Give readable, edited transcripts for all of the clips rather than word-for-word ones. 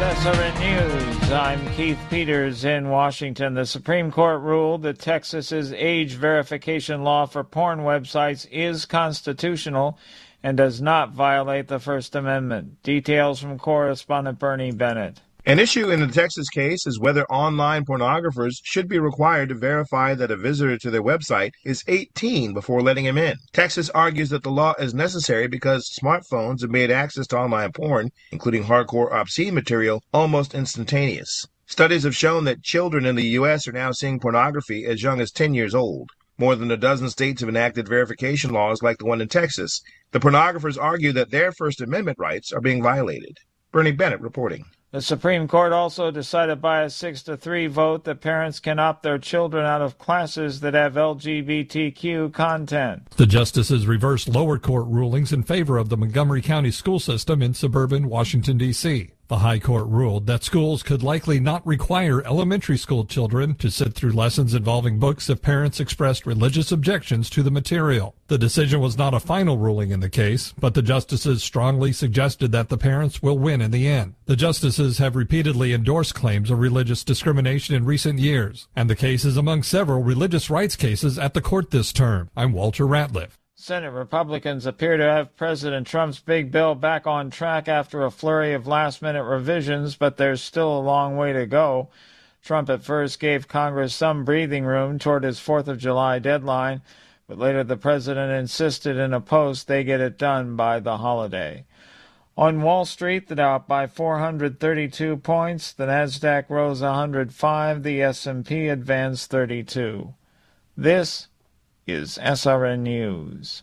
SRN News. I'm Keith Peters in Washington. The Supreme Court ruled that Texas's age verification law for porn websites is constitutional and does not violate the First Amendment. Details from correspondent Bernie Bennett. An issue in the Texas case is whether online pornographers should be required to verify that a visitor to their website is 18 before letting him in. Texas argues that the law is necessary because smartphones have made access to online porn, including hardcore obscene material, almost instantaneous. Studies have shown that children in the U.S. are now seeing pornography as young as 10 years old. More than a dozen states have enacted verification laws like the one in Texas. The pornographers argue that their First Amendment rights are being violated. Bernie Bennett reporting. The Supreme Court also decided by a 6-3 vote that parents can opt their children out of classes that have LGBTQ content. The justices reversed lower court rulings in favor of the Montgomery County school system in suburban Washington, D.C. The High Court ruled that schools could likely not require elementary school children to sit through lessons involving books if parents expressed religious objections to the material. The decision was not a final ruling in the case, but the justices strongly suggested that the parents will win in the end. The justices have repeatedly endorsed claims of religious discrimination in recent years, and the case is among several religious rights cases at the court this term. I'm Walter Ratliff. Senate Republicans appear to have President Trump's big bill back on track after a flurry of last-minute revisions, but there's still a long way to go. Trump at first gave Congress some breathing room toward his 4th of July deadline, but later the president insisted in a post they get it done by the holiday. On Wall Street, the Dow up by 432 points, the Nasdaq rose 105, the S&P advanced 32. This is SRN News.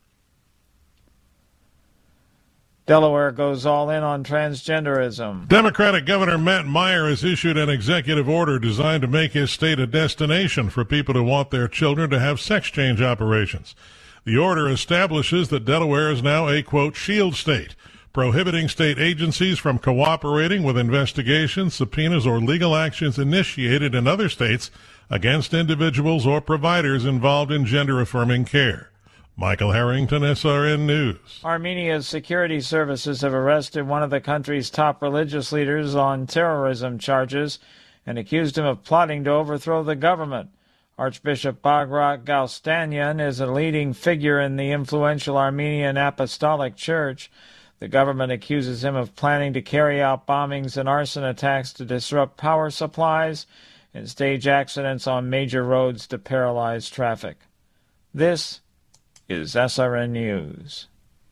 Delaware goes all in on transgenderism. Democratic Governor Matt Meyer has issued an executive order designed to make his state a destination for people who want their children to have sex change operations. The order establishes that Delaware is now a, quote, shield state, prohibiting state agencies from cooperating with investigations, subpoenas, or legal actions initiated in other states against individuals or providers involved in gender-affirming care. Michael Harrington, SRN News. Armenia's security services have arrested one of the country's top religious leaders on terrorism charges and accused him of plotting to overthrow the government. Archbishop Bagrat Galstanyan is a leading figure in the influential Armenian Apostolic Church. The government accuses him of planning to carry out bombings and arson attacks to disrupt power supplies and stage accidents on major roads to paralyze traffic. This is SRN News.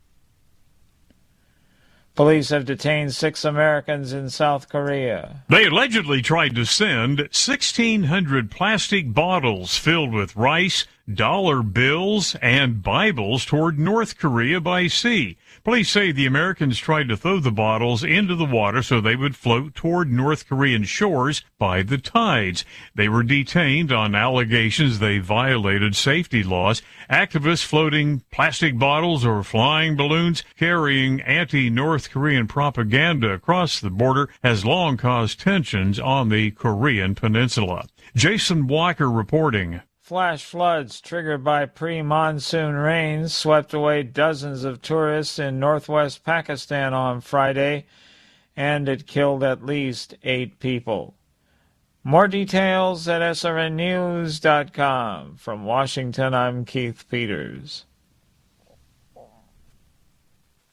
Police have detained 6 Americans in South Korea. They allegedly tried to send 1,600 plastic bottles filled with rice, dollar bills, and Bibles toward North Korea by sea. Police say the Americans tried to throw the bottles into the water so they would float toward North Korean shores by the tides. They were detained on allegations they violated safety laws. Activists floating plastic bottles or flying balloons carrying anti-North Korean propaganda across the border has long caused tensions on the Korean peninsula. Jason Walker reporting. Flash floods triggered by pre-monsoon rains swept away dozens of tourists in northwest Pakistan on Friday, and it killed at least 8 people. More details at srnnews.com. From Washington, I'm Keith Peters.